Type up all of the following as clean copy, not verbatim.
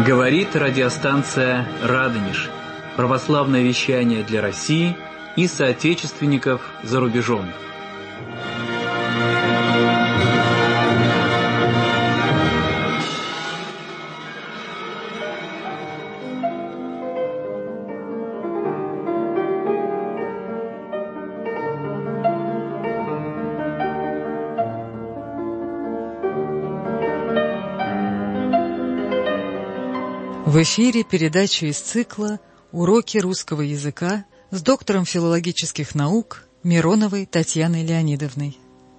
Говорит радиостанция «Радонеж». Православное вещание для России и соотечественников за рубежом. В эфире передача из цикла «Уроки русского языка» с доктором филологических наук Мироновой Татьяной Леонидовной.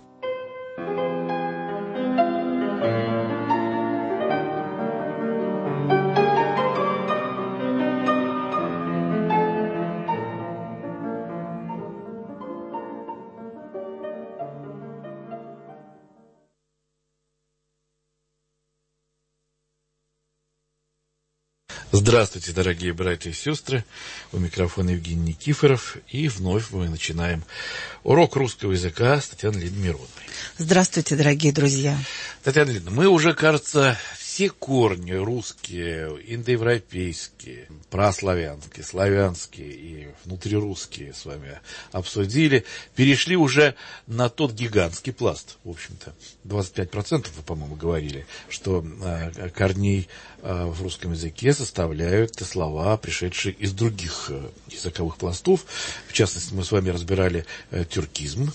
Здравствуйте, дорогие братья и сестры. У микрофона Евгений Никифоров. И вновь мы начинаем урок русского языка с Татьяной Леонидовной Мироновой. Здравствуйте, дорогие друзья. Татьяна Леонидовна, мы уже, кажется, все корни русские, индоевропейские, прославянские, славянские и внутрирусские с вами обсудили. Перешли уже на тот гигантский пласт, в общем-то. 25% вы, по-моему, говорили, что корней в русском языке составляют слова, пришедшие из других языковых пластов. В частности, мы с вами разбирали тюркизм,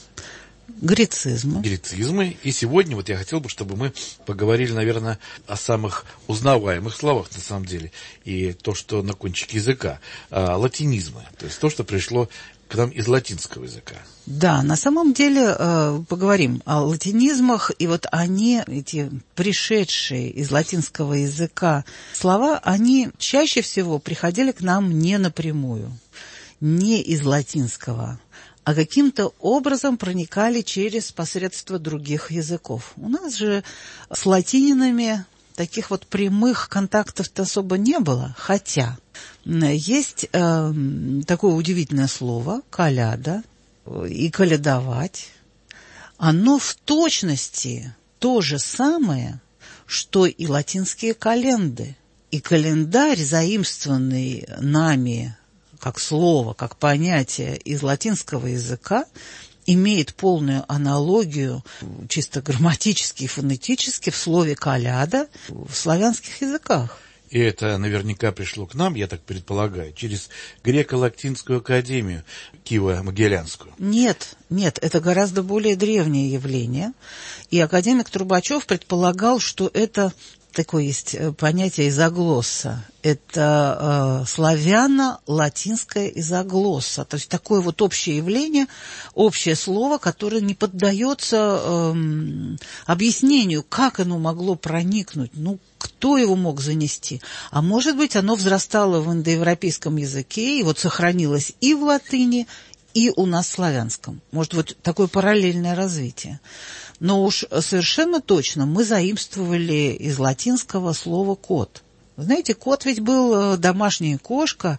грецизмы. И сегодня вот я хотел бы, чтобы мы поговорили, наверное, о самых узнаваемых словах, на самом деле, и то, что на кончике языка, латинизмы, то есть то, что пришло к нам из латинского языка. Да, на самом деле поговорим о латинизмах, и вот они, эти пришедшие из латинского языка слова, они чаще всего приходили к нам не напрямую, не из латинского, а каким-то образом проникали через посредство других языков. У нас же с латининами таких вот прямых контактов-то особо не было, хотя есть такое удивительное слово «коляда» и «колядовать». Оно в точности то же самое, что и латинские календы. И календарь, заимствованный нами как слово, как понятие из латинского языка, имеет полную аналогию чисто грамматически и фонетически в слове «коляда» в славянских языках. И это наверняка пришло к нам, я так предполагаю, через греко-латинскую академию Киево-Могилянскую. Нет, это гораздо более древнее явление. И академик Трубачев предполагал, что это такое есть понятие изоглосса. Это славяно-латинская изоглосса. То есть такое вот общее явление, общее слово, которое не поддается объяснению, как оно могло проникнуть, кто его мог занести. А может быть, оно взрастало в индоевропейском языке и вот сохранилось и в латыни, и у нас в славянском. Может, вот такое параллельное развитие. Но уж совершенно точно мы заимствовали из латинского слова «кот». Знаете, кот ведь был домашняя кошка.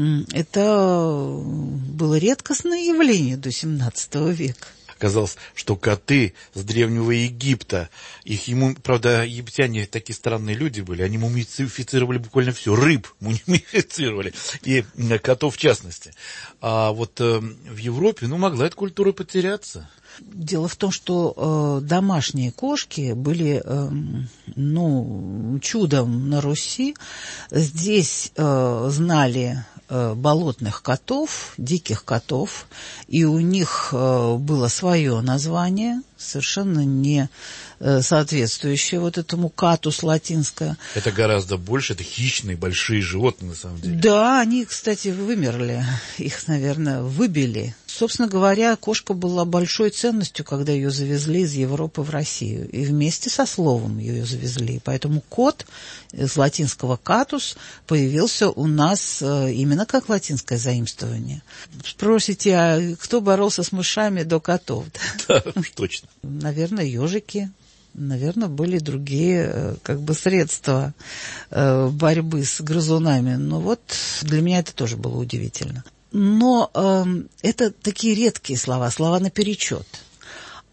Это было редкостное явление до XVII века. Оказалось, что коты с Древнего Египта, правда, египтяне такие странные люди были, они мумифицировали буквально все, рыб мумифицировали, и котов в частности. А вот в Европе, могла эта культура потеряться. Дело в том, что домашние кошки были, чудом на Руси. Здесь знали болотных котов, диких котов, и у них было свое название, совершенно не соответствующее вот этому катус латинское. Это гораздо больше, это хищные большие животные на самом деле. Да, они, кстати, вымерли, их, наверное, выбили. Собственно говоря, кошка была большой ценностью, когда ее завезли из Европы в Россию, и вместе со словом ее завезли. Поэтому кот из латинского катус появился у нас именно как латинское заимствование. Спросите, а кто боролся с мышами до котов? Да, уж точно. Наверное, ежики. Наверное, были другие средства борьбы с грызунами. Но вот для меня это тоже было удивительно. Но это такие редкие слова наперечет.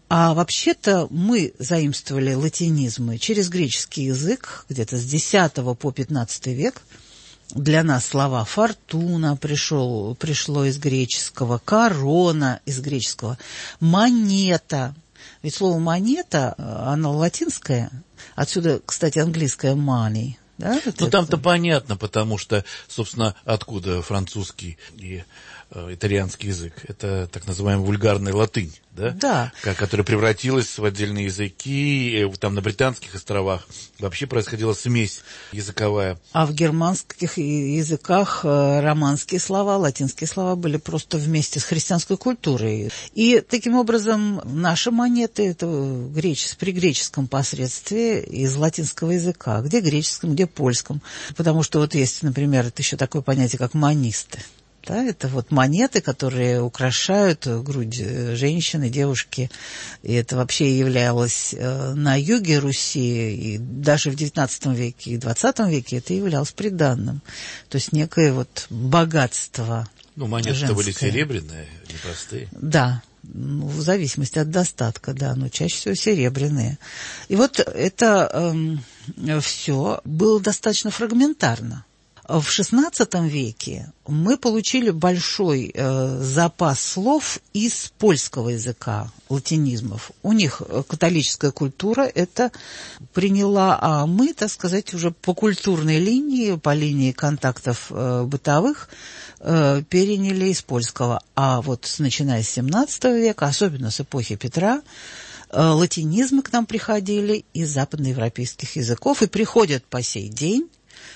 А вообще-то мы заимствовали латинизмы через греческий язык, где-то с X по XV век. Для нас слова «фортуна» пришло из греческого, «корона» из греческого, «монета». Ведь слово «монета», оно латинское, отсюда, кстати, английское «money». Да, ну, там-то понятно, потому что, собственно, откуда французский и итальянский язык? Это так называемая вульгарная латынь, да? Да. Которая превратилась в отдельные языки. Там на Британских островах вообще происходила смесь языковая. А в германских языках романские слова, латинские слова были просто вместе с христианской культурой. И таким образом наши монеты, это при греческом посредстве из латинского языка. Где греческом, где польском. Потому что вот есть, например, это еще такое понятие, как монисты. Да, это вот монеты, которые украшают грудь женщины, девушки. И это вообще являлось на юге Руси, и даже в XIX веке и XX веке это являлось приданным. То есть некое вот богатство. Ну, монеты были серебряные, непростые. Да, в зависимости от достатка, да, но чаще всего серебряные. И вот это все было достаточно фрагментарно. В XVI веке мы получили большой запас слов из польского языка, латинизмов. У них католическая культура это приняла, а мы, так сказать, уже по культурной линии, по линии контактов бытовых, переняли из польского. А вот начиная с XVII века, особенно с эпохи Петра, латинизмы к нам приходили из западноевропейских языков и приходят по сей день.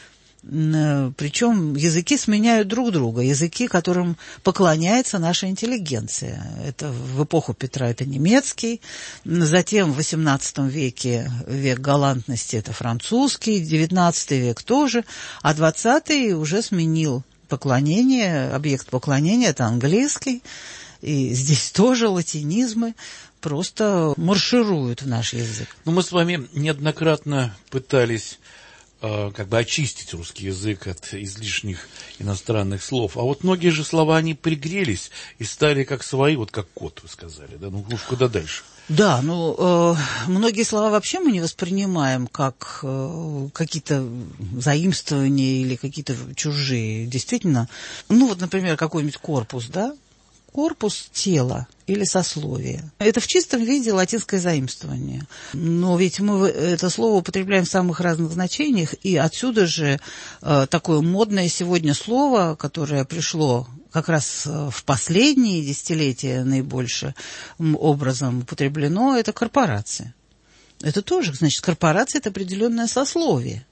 Причем языки сменяют друг друга, языки, которым поклоняется наша интеллигенция. Это в эпоху Петра это немецкий, затем в XVIII веке век галантности это французский, XIX век тоже, а XX уже сменил поклонение, объект поклонения это английский, и здесь тоже латинизмы просто маршируют в наш язык. Ну, мы с вами неоднократно пытались очистить русский язык от излишних иностранных слов. А вот многие же слова, они пригрелись и стали как свои, вот как кот, вы сказали, да, ну уж куда дальше. Да, многие слова вообще мы не воспринимаем как какие-то заимствования или какие-то чужие. Действительно, вот, например, какой-нибудь корпус, да, корпус тела или сословие. Это в чистом виде латинское заимствование. Но ведь мы это слово употребляем в самых разных значениях, и отсюда же такое модное сегодня слово, которое пришло как раз в последние десятилетия наибольшим образом употреблено, это корпорация. Это тоже, значит, корпорация – это определенное сословие,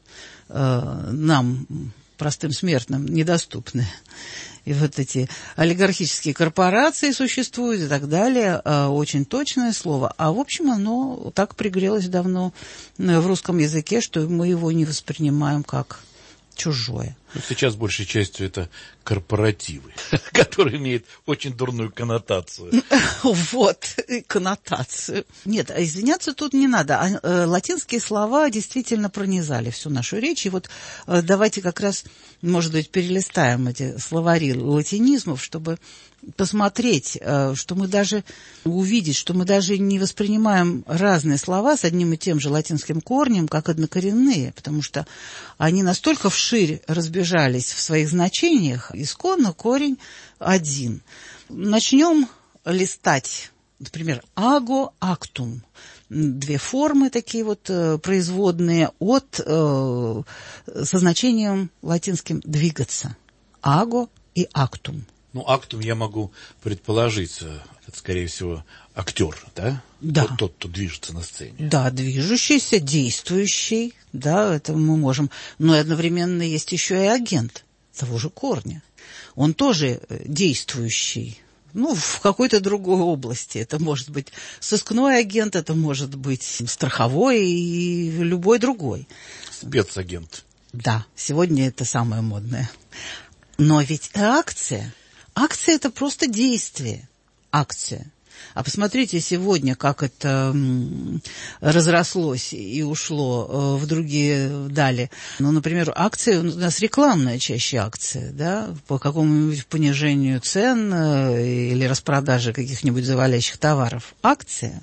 нам, простым смертным, недоступное. И вот эти олигархические корпорации существуют и так далее. Очень точное слово. А в общем оно так пригрелось давно в русском языке, что мы его не воспринимаем как чужое. Сейчас большей частью это корпоративы, которые имеют очень дурную коннотацию. Вот, коннотацию. Нет, извиняться тут не надо. Латинские слова действительно пронизали всю нашу речь. И вот давайте как раз, может быть, перелистаем эти словари латинизмов, чтобы посмотреть, что мы даже увидеть, что мы даже не воспринимаем разные слова с одним и тем же латинским корнем, как однокоренные, потому что они настолько вширь разбежались в своих значениях, исконно корень один. Начнем листать, например, ago, actum. Две формы такие вот производные со значением латинским «двигаться». Ago и actum. Актум я могу предположить, это, скорее всего, актер, да? Да. Вот тот, кто движется на сцене. Да, движущийся, действующий, да, это мы можем. Но одновременно есть еще и агент того же корня. Он тоже действующий, в какой-то другой области. Это может быть сыскной агент, это может быть страховой и любой другой. Спецагент. Да, сегодня это самое модное. Но ведь акция – это просто действие. Акция. А посмотрите сегодня, как это разрослось и ушло в другие дали. Например, акция, у нас рекламная чаще акция, да, по какому-нибудь понижению цен или распродаже каких-нибудь завалящих товаров. Акция.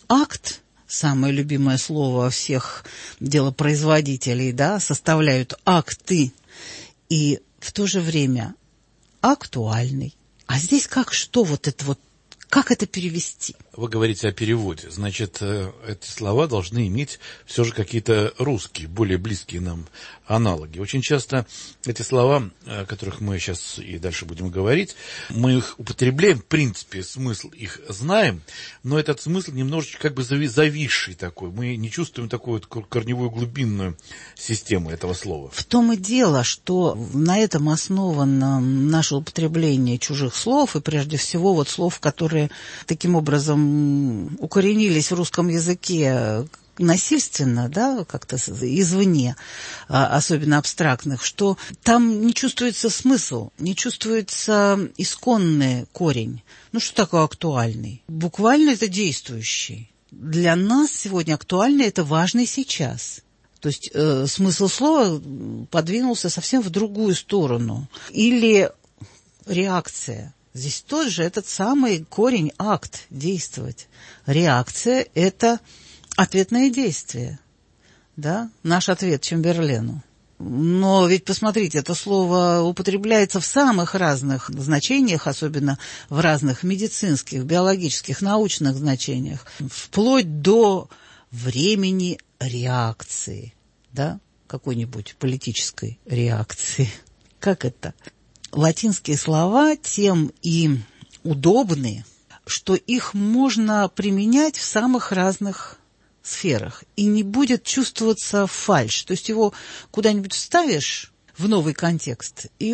акт, самое любимое слово всех делопроизводителей, да, составляют акты, и в то же время актуальный. А здесь как это перевести? Вы говорите о переводе. Значит, эти слова должны иметь все же какие-то русские, более близкие нам аналоги. Очень часто эти слова, о которых мы сейчас и дальше будем говорить, мы их употребляем, в принципе, смысл их знаем, но этот смысл немножечко как бы зависший такой. Мы не чувствуем такую вот корневую глубинную систему этого слова. В том и дело, что на этом основано наше употребление чужих слов, и прежде всего вот слов, которые таким образом укоренились в русском языке насильственно, да, как-то извне, особенно абстрактных, что там не чувствуется смысл, не чувствуется исконный корень. Ну, что такое актуальный? Буквально это действующий. Для нас сегодня актуальный – это важный сейчас. То есть смысл слова подвинулся совсем в другую сторону. Или реакция. Здесь тоже этот самый корень, акт, действовать. Реакция – это ответное действие, да, наш ответ Чемберлену. Но ведь, посмотрите, это слово употребляется в самых разных значениях, особенно в разных медицинских, биологических, научных значениях, вплоть до времени реакции, да, какой-нибудь политической реакции. Как это? Латинские слова тем и удобны, что их можно применять в самых разных сферах, и не будет чувствоваться фальшь. То есть его куда-нибудь вставишь в новый контекст, и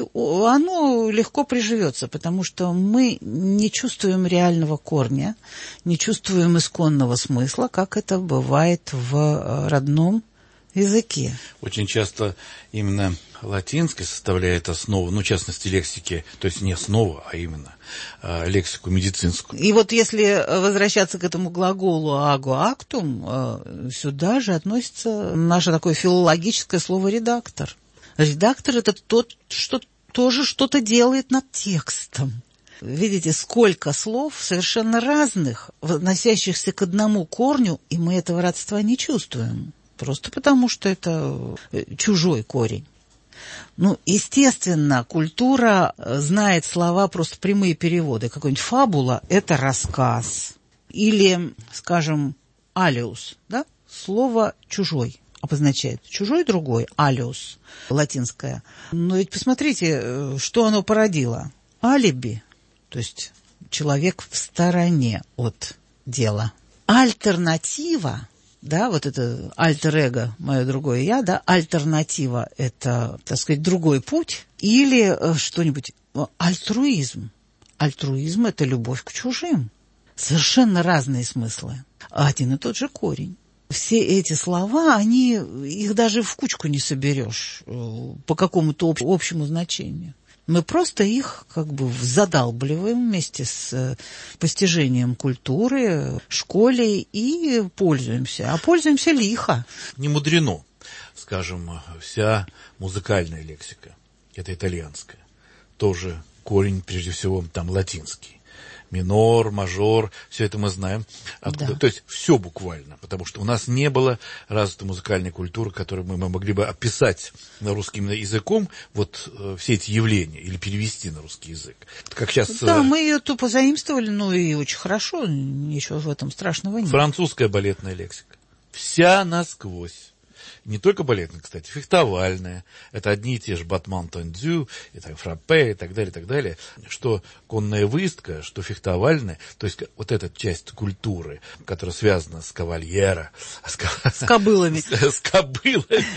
оно легко приживется, потому что мы не чувствуем реального корня, не чувствуем исконного смысла, как это бывает в родном языке. Очень часто именно латинское составляет основу, ну, в частности, лексики, то есть не основу, а именно лексику медицинскую. И вот если возвращаться к этому глаголу «ago actum», сюда же относится наше такое филологическое слово «редактор». Редактор – это тот, что тоже что-то делает над текстом. Видите, сколько слов совершенно разных, относящихся к одному корню, и мы этого родства не чувствуем. Просто потому, что это чужой корень. Ну, естественно, культура знает слова, просто прямые переводы. Какой-нибудь фабула – это рассказ. Или, скажем, алиус, да? Слово «чужой» обозначает. Чужой другой, алиус, латинское. Но ведь посмотрите, что оно породило. Алиби, то есть человек в стороне от дела. Альтернатива. Да, вот это альтер-эго, мое другое я, да, альтернатива – это, так сказать, другой путь. Или что-нибудь, альтруизм. Альтруизм – это любовь к чужим. Совершенно разные смыслы. Один и тот же корень. Все эти слова, их даже в кучку не соберешь по какому-то общему значению. Мы просто их как бы задалбливаем вместе с постижением культуры, школе и пользуемся. А пользуемся лихо. Не мудрено, скажем, вся музыкальная лексика, это итальянская, тоже корень, прежде всего, там латинский. Минор, мажор, все это мы знаем. Откуда? Да. То есть все буквально, потому что у нас не было развитой музыкальной культуры, которую мы могли бы описать на русским языком, вот все эти явления, или перевести на русский язык. Как сейчас... Да, мы ее тупо заимствовали, ну и очень хорошо, ничего в этом страшного нет. Французская балетная лексика. Вся насквозь. Не только балетная, кстати, фехтовальная. Это одни и те же батман тендю, это фраппе и так далее, что конная выездка, что фехтовальная. То есть вот эта часть культуры, которая связана с кавальеро. С кобылами. С кобылами,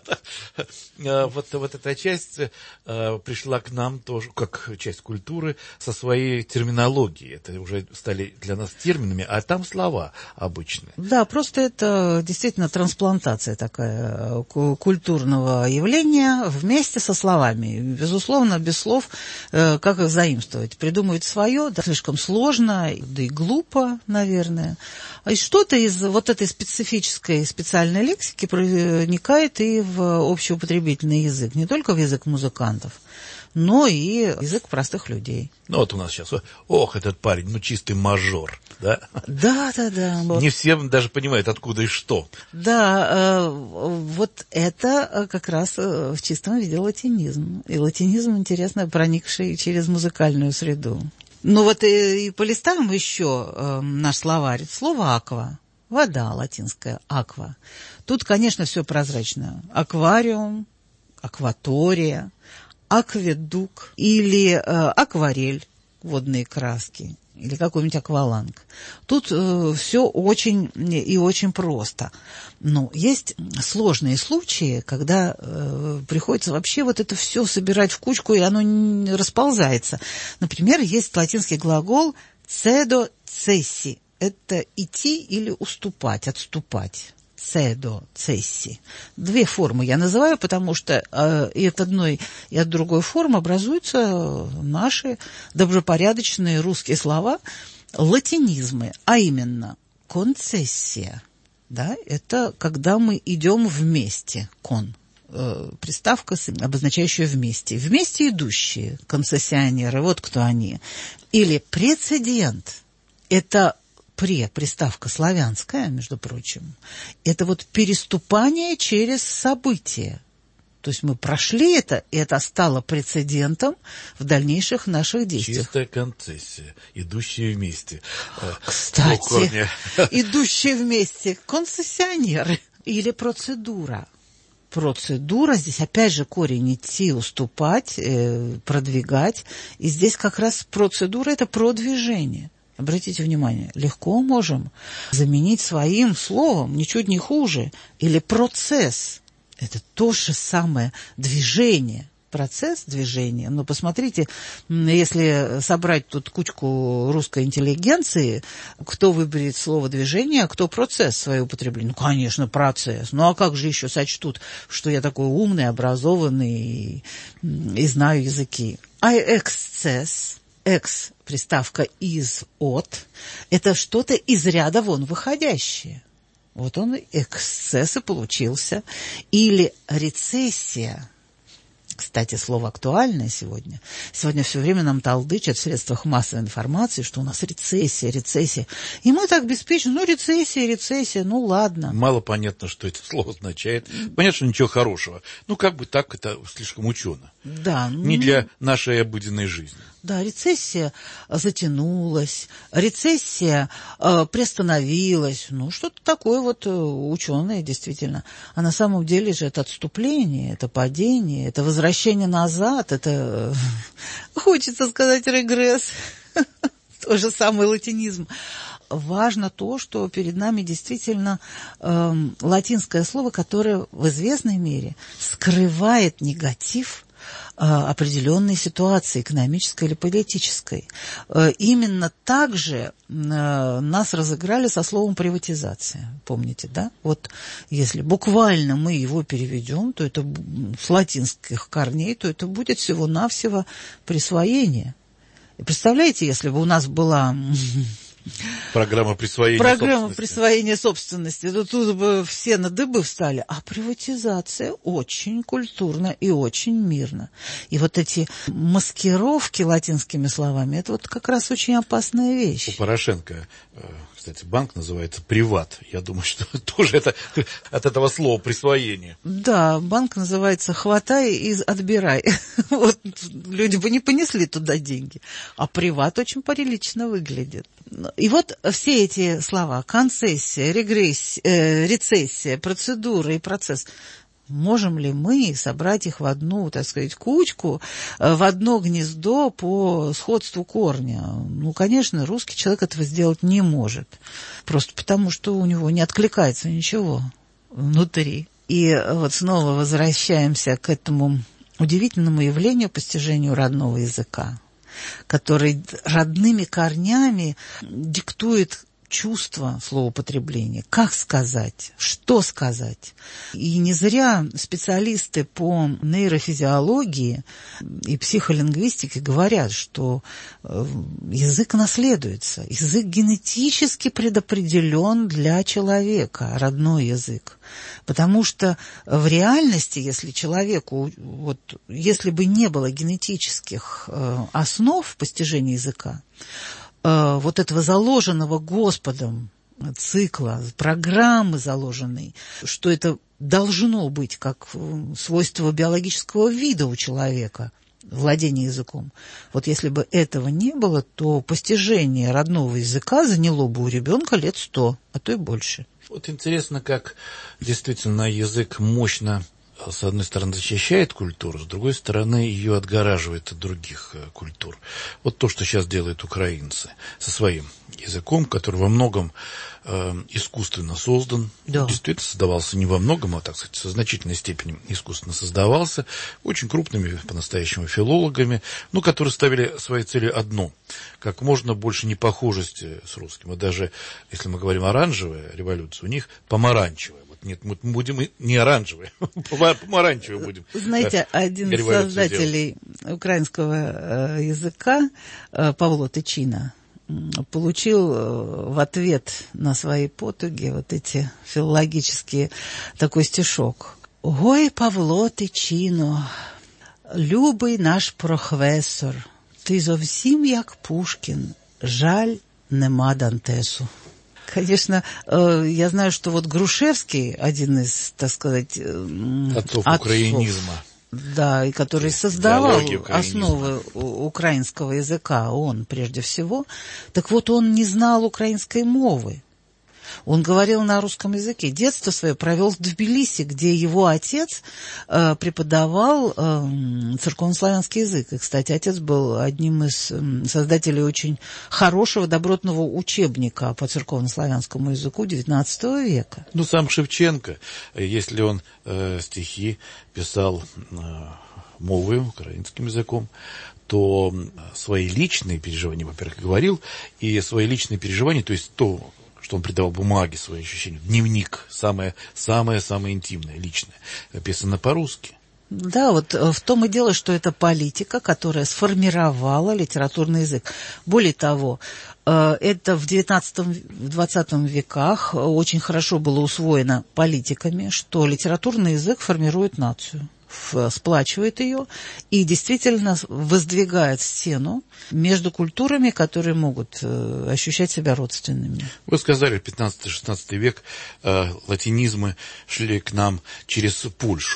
да. Вот эта часть пришла к нам тоже, как часть культуры, со своей терминологией. Это уже стали для нас терминами, а там слова обычные. Да, просто это действительно трансплантация такая культурного явления вместе со словами. Безусловно, без слов, как их заимствовать? Придумывать свое, да, слишком сложно, да и глупо, наверное. И что-то из вот этой специфической, специальной лексики проникает и в общеупотребительный язык, не только в язык музыкантов, но и язык простых людей. Ну, вот у нас сейчас, этот парень, чистый мажор, да? Да. Не все даже понимают, откуда и что. Да, вот это как раз в чистом виде латинизм. И латинизм, интересно, проникший через музыкальную среду. Ну вот и полистаем еще наш словарь. Слово «аква». Вода латинская, аква. Тут, конечно, все прозрачно. Аквариум, акватория, акведук или акварель, водные краски, или какой-нибудь акваланг. Тут все очень и очень просто. Но есть сложные случаи, когда приходится вообще вот это все собирать в кучку, и оно не расползается. Например, есть латинский глагол «cedo cessi». Это идти или уступать, отступать. Cedo, cessi. Две формы я называю, потому что и от одной, и от другой формы образуются наши добропорядочные русские слова, латинизмы, а именно концессия. Да, это когда мы идем вместе, приставка, обозначающая вместе. Вместе идущие, концессионеры, вот кто они. Или прецедент, это приставка славянская, между прочим, это вот переступание через события. То есть мы прошли это, и это стало прецедентом в дальнейших действиях. Чистая концессия, идущие вместе. Кстати, идущие вместе, концессионеры или процедура. Процедура, здесь опять же корень идти, уступать, продвигать. И здесь как раз процедура – это продвижение. Обратите внимание, легко можем заменить своим словом, ничуть не хуже, или процесс. Это то же самое движение, процесс движения. Но посмотрите, если собрать тут кучку русской интеллигенции, кто выберет слово движение, а кто процесс свое употребление? Ну, конечно, процесс. Ну, а как же еще сочтут, что я такой умный, образованный и знаю языки? А эксцесс? Экс, приставка из, от, это что-то из ряда вон выходящее. Вот он эксцесс и получился. Или рецессия. Кстати, слово актуальное сегодня. Сегодня все время нам толдычат в средствах массовой информации, что у нас рецессия. И мы так беспечно, рецессия, ну ладно. Мало понятно, что это слово означает. Понятно, что ничего хорошего. Так это слишком учено. Да. Не для нашей обыденной жизни. Да, рецессия затянулась, рецессия приостановилась. Что-то такое вот ученое, действительно. А на самом деле же это отступление, это падение, это возвращение назад, это, хочется сказать, регресс. То же самое латинизм. Важно то, что перед нами действительно латинское слово, которое в известной мере скрывает негатив определенной ситуации, экономической или политической. Именно так же нас разыграли со словом «приватизация». Помните, да? Вот если буквально мы его переведем, то это с латинских корней, то это будет всего-навсего присвоение. И представляете, если бы у нас была... Программа присвоения собственности. Тут бы все на дыбы встали. А приватизация очень культурно и очень мирно. И вот эти маскировки латинскими словами, это вот как раз очень опасная вещь. У Порошенко, кстати, банк называется «Приват». Я думаю, что тоже это от этого слова присвоение. Да, банк называется «Хватай и отбирай». Вот люди бы не понесли туда деньги. А «Приват» очень прилично выглядит. И вот все эти слова: концессия, рецессия, процедура и процесс. Можем ли мы собрать их в одну, так сказать, кучку, в одно гнездо по сходству корня? Конечно, русский человек этого сделать не может. Просто потому, что у него не откликается ничего внутри. И вот снова возвращаемся к этому удивительному явлению постижению родного языка, который родными корнями диктует чувство словоупотребления, как сказать, что сказать. И не зря специалисты по нейрофизиологии и психолингвистике говорят, что язык наследуется, язык генетически предопределен для человека, родной язык. Потому что в реальности, если человеку, если бы не было генетических основ постижения языка, этого заложенного Господом цикла, программы заложенной, что это должно быть как свойство биологического вида у человека, владение языком. Если бы этого не было, то постижение родного языка заняло бы у ребенка лет 100, а то и больше. Интересно, как действительно язык мощно, с одной стороны, защищает культуру, с другой стороны, ее отгораживает от других культур. То, что сейчас делают украинцы со своим языком, который во многом искусственно создан. Да. Действительно создавался не во многом, а, так сказать, в значительной степени искусственно создавался очень крупными по-настоящему филологами, которые ставили своей целью одно – как можно больше непохожести с русским. И даже, если мы говорим оранжевая революция, у них помаранчевая. Нет, мы будем не оранжевые, помаранчевые будем. Знаете, один из создателей украинского языка, Павло Тичина, получил в ответ на свои потуги эти филологические, такой стишок. «Ой, Павло Тичино, любий наш професор, ти зовсім як Пушкін, жаль, нема Дантесу». Конечно, я знаю, что Грушевский, один из, так сказать, отцов украинизма. Да, и который создавал основы украинского языка, он прежде всего. Так он не знал украинской мовы. Он говорил на русском языке. Детство свое провел в Тбилиси, где его отец преподавал церковнославянский язык. И, кстати, отец был одним из создателей очень хорошего, добротного учебника по церковнославянскому языку XIX века. Сам Шевченко, если он стихи писал мовой, украинским языком, то свои личные переживания, во-первых, говорил, и свои личные переживания, то есть то, что он придавал бумаге свои ощущения, дневник, самое интимное, личное, написано по-русски. Да, в том и дело, что это политика, которая сформировала литературный язык. Более того, это в XIX-XX веках очень хорошо было усвоено политиками, что литературный язык формирует нацию, сплачивает ее и действительно воздвигает стену между культурами, которые могут ощущать себя родственными. Вы сказали, 15-16 век латинизмы шли к нам через Польшу.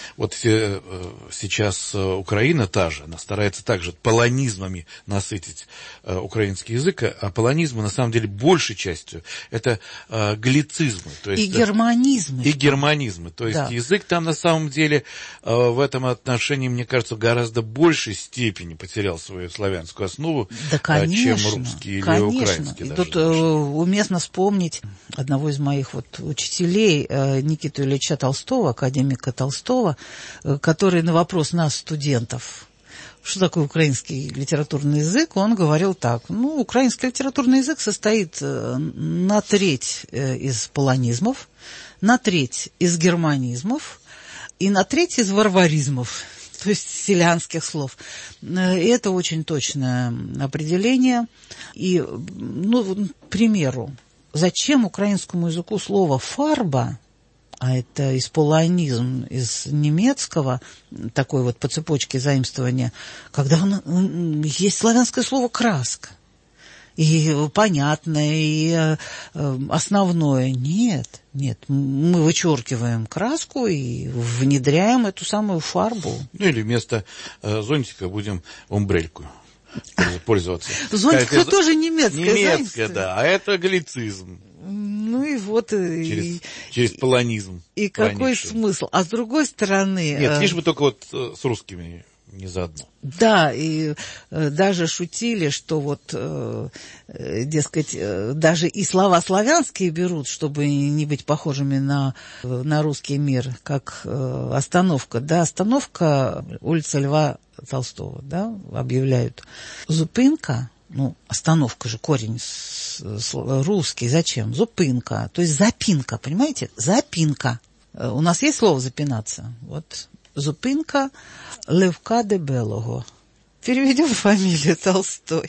Сейчас Украина та же, она старается также полонизмами насытить украинский язык, а полонизмы на самом деле большей частью это галлицизмы. То есть, и германизмы. И германизмы. То есть язык там на самом деле в этом отношении, мне кажется, в гораздо большей степени потерял свою славянскую основу, чем русский или украинский. Тут уместно вспомнить одного из моих учителей, Никиту Ильича Толстого, академика Толстого, который на вопрос нас, студентов, что такое украинский литературный язык, он говорил так. Украинский литературный язык состоит на треть из полонизмов, на треть из германизмов и на треть из варваризмов, то есть селянских слов. И это очень точное определение. И, к примеру, зачем украинскому языку слово «фарба», а это из полонизм, из немецкого, такой по цепочке заимствования, когда есть славянское слово «краска». И понятное, и основное. Нет, мы вычеркиваем краску и внедряем эту самую фарбу. Или вместо зонтика будем омбрельку пользоваться. Зонтик тоже немецкое. Немецкое, да, а это галлицизм. Через полонизм. И какой смысл? А с другой стороны... Нет, лишь бы только с русскими не заодно. Да, и даже шутили, что дескать, даже и слова славянские берут, чтобы не быть похожими на русский мир, как остановка. Да, остановка улица Льва Толстого, да, объявляют. Зупинка Ну, остановка же, корень русский. Зачем? Зупинка. То есть запинка, понимаете? Запинка. У нас есть слово «запинаться»? Вот зупинка Левка Дебелого. Переведем фамилию Толстой.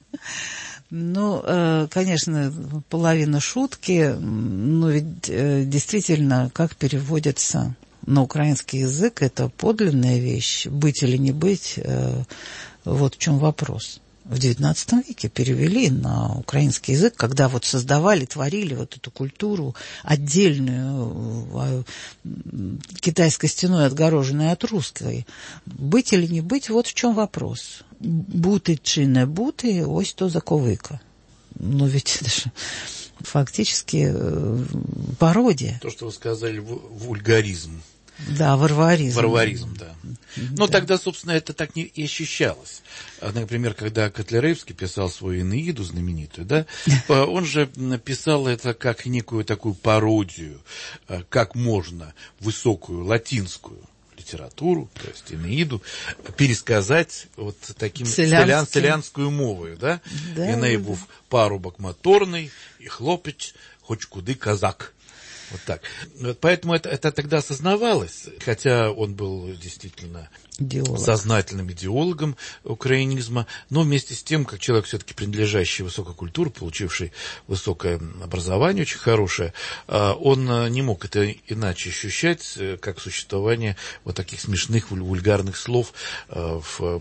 Ну, конечно, половина шутки, но ведь действительно, как переводится на украинский язык, это подлинная вещь. Быть или не быть, вот в чем вопрос. В XIX веке перевели на украинский язык, когда вот создавали, творили вот эту культуру отдельную, китайской стеной отгороженной от русской. Быть или не быть, вот в чем вопрос. Бути чи не бути, ось то заковика. Но ведь это же фактически пародия. То, что вы сказали, вульгаризм. Да, варваризм. Варваризм, да. Но тогда, собственно, это так не и ощущалось. Например, когда Котляревский писал свою «Энеиду» знаменитую, да, он же писал это как некую такую пародию, как можно высокую латинскую литературу, то есть «Энеиду», пересказать вот таким селянскую мовою, да? «Еней був парубок моторный, и хлопець, хоч куди казак». Вот так. Поэтому это тогда осознавалось, хотя он был действительно сознательным идеологом украинизма, но вместе с тем, как человек все-таки принадлежащий высокой культуре, получивший высокое образование, очень хорошее, он не мог это иначе ощущать, как существование вот таких смешных, вульгарных слов в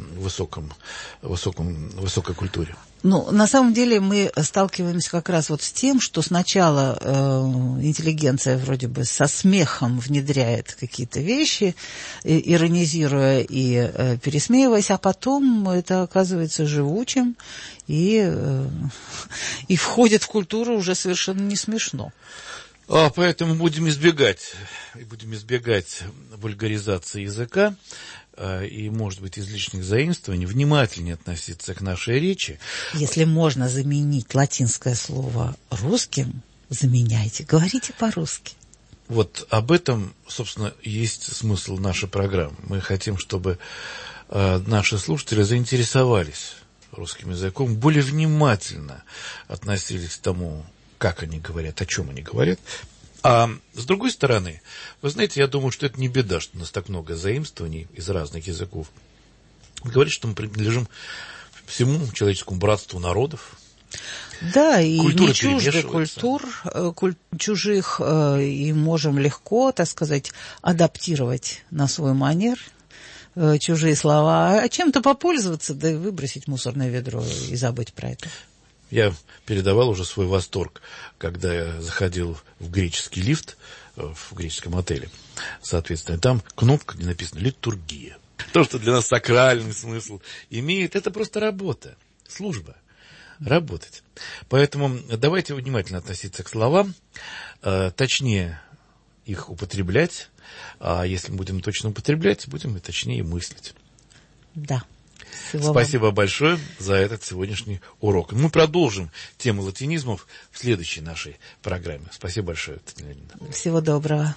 высокой культуре. Ну, на самом деле мы сталкиваемся как раз вот с тем, что сначала интеллигенция вроде бы со смехом внедряет какие-то вещи, иронизируя и пересмеиваясь, а потом это оказывается живучим и входит в культуру уже совершенно не смешно. Поэтому будем избегать вульгаризации языка и, может быть, излишних заимствований, внимательнее относиться к нашей речи. Если можно заменить латинское слово русским, заменяйте, говорите по-русски. Вот об этом, собственно, есть смысл нашей программы. Мы хотим, чтобы наши слушатели заинтересовались русским языком, более внимательно относились к тому, как они говорят, о чем они говорят. А с другой стороны, вы знаете, я думаю, что это не беда, что у нас так много заимствований из разных языков. Говорит, что мы принадлежим всему человеческому братству народов. Да, и культура не чужды культур чужих, и можем легко, так сказать, адаптировать на свой манер чужие слова, а чем-то попользоваться, да и выбросить в мусорное ведро и забыть про это. Я передавал уже свой восторг, когда я заходил в греческий лифт в греческом отеле. Соответственно, там кнопка, где написано «Литургия». То, что для нас сакральный смысл имеет, это просто работа, служба, работать. Поэтому давайте внимательно относиться к словам, точнее их употреблять, а если мы будем точно употреблять, будем и точнее мыслить. Да. Спасибо вам большое за этот сегодняшний урок. Мы продолжим тему латинизмов в следующей нашей программе. Спасибо большое, Татьяна Леонидовна. Всего доброго.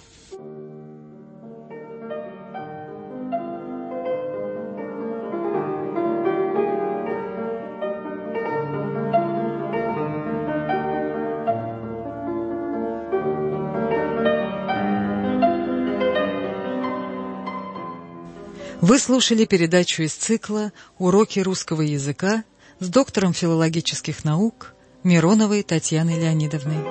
Вы слушали передачу из цикла «Уроки русского языка» с доктором филологических наук Мироновой Татьяной Леонидовной.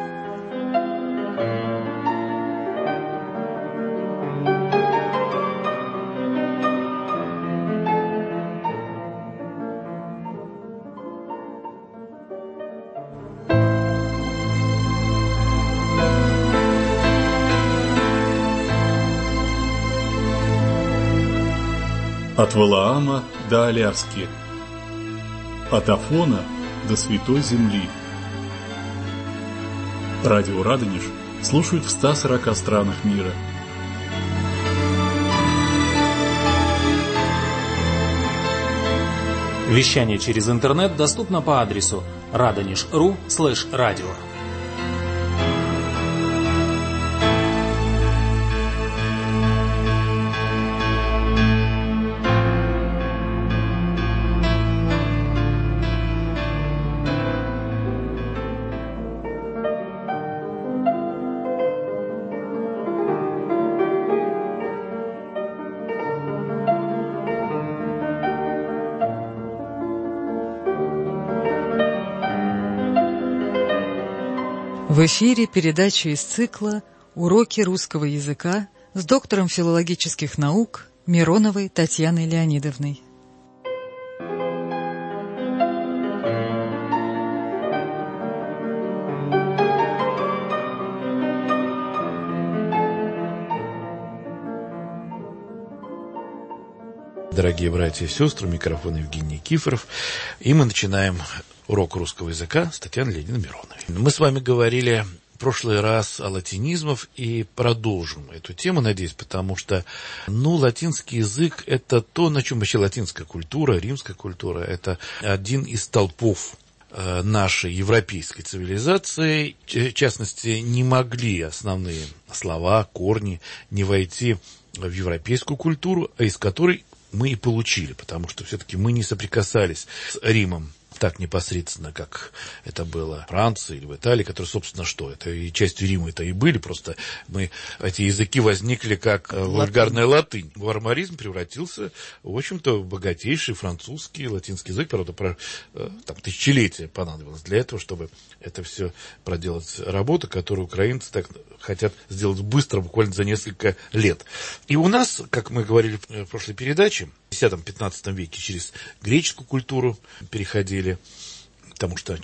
От Валаама до Аляски, от Афона до Святой Земли. Радио Радонеж слушают в 140 странах мира. Вещание через интернет доступно по адресу radonezh.ru/radio. В эфире передача из цикла «Уроки русского языка» с доктором филологических наук Мироновой Татьяной Леонидовной. Дорогие братья и сестры, микрофон Евгений Никифоров, и мы начинаем урок русского языка с Татьяной Леонидовной Мироновой. Мы с вами говорили в прошлый раз о латинизмах и продолжим эту тему, надеюсь, потому что, латинский язык – это то, на чем вообще латинская культура, римская культура – это один из столпов нашей европейской цивилизации. В частности, не могли основные слова, корни не войти в европейскую культуру, а из которой мы и получили, потому что все-таки мы не соприкасались с Римом так непосредственно, как это было в Франции или в Италии, которые, собственно, что? Это и частью Рима это и были, просто эти языки возникли как вульгарная латынь. Варваризм превратился, в общем-то, в богатейший французский, латинский язык, правда, тысячелетия понадобилось для этого, чтобы это все проделать работу, которую украинцы так хотят сделать быстро, буквально за несколько лет. И у нас, как мы говорили в прошлой передаче, в X-XV веке через греческую культуру переходили, потому что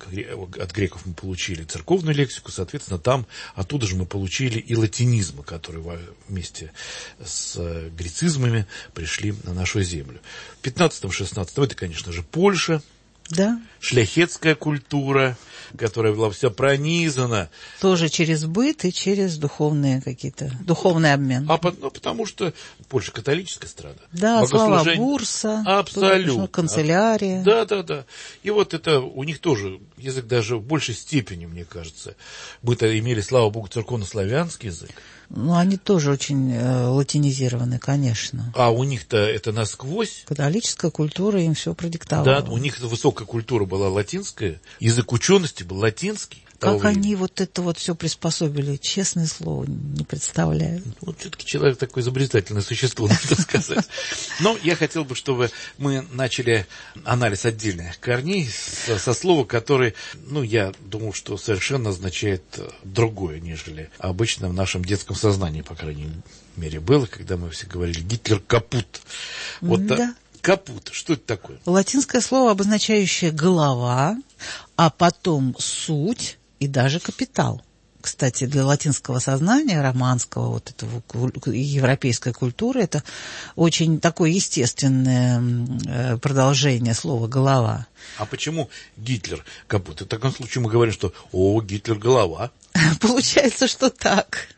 от греков мы получили церковную лексику, соответственно, оттуда же мы получили и латинизмы, которые вместе с грецизмами пришли на нашу землю. В 15-16 это, конечно же, Польша, да. Шляхетская культура, которая была вся пронизана. Тоже через быт и через духовный обмен. Потому что Польша католическая страна. Да, слова бурса, абсолютно, канцелярия. Да. И вот это у них тоже язык даже в большей степени, мне кажется. Мы-то имели, слава богу, церковно-славянский язык. Они тоже очень латинизированы, конечно. А у них-то это насквозь. Католическая культура им все продиктовала. Да, у них высокая культура была латинская, язык учености был латинский. Как они это все приспособили, честное слово, не представляю. Все-таки человек такое изобретательное существо, надо сказать. Но я хотел бы, чтобы мы начали анализ отдельных корней со слова, которое, я думаю, что совершенно означает другое, нежели обычно в нашем детском сознании, по крайней мере, было, когда мы все говорили «Гитлер капут». Да. Капут, что это такое? Латинское слово, обозначающее голова, а потом суть и даже капитал. Кстати, для латинского сознания, романского, этого европейской культуры, это очень такое естественное продолжение слова «голова». А почему Гитлер капут? В таком случае мы говорим, что Гитлер голова. Получается, что так.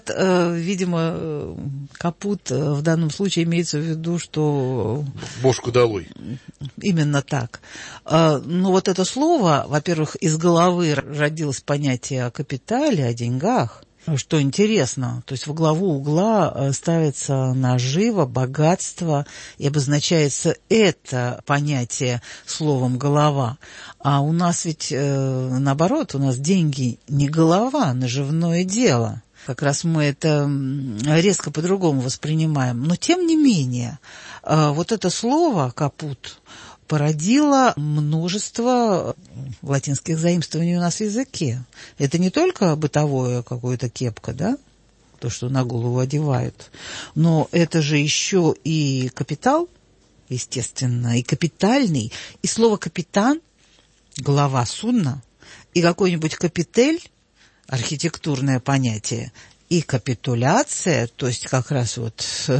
Видимо, капут в данном случае имеется в виду, что... Бошку долой. Именно так. Это слово, во-первых, из головы родилось понятие о капитале, о деньгах. Что интересно, то есть во главу угла ставится нажива, богатство, и обозначается это понятие словом «голова». А у нас ведь наоборот, у нас деньги не голова, наживное дело. Как раз мы это резко по-другому воспринимаем. Но тем не менее, это слово «капут» породило множество латинских заимствований у нас в языке. Это не только бытовое какое-то кепка, да, то, что на голову одевают, но это же еще и капитал, естественно, и капитальный, и слово «капитан» — глава судна, и какой-нибудь «капитель» — архитектурное понятие, и капитуляция, то есть как раз Вот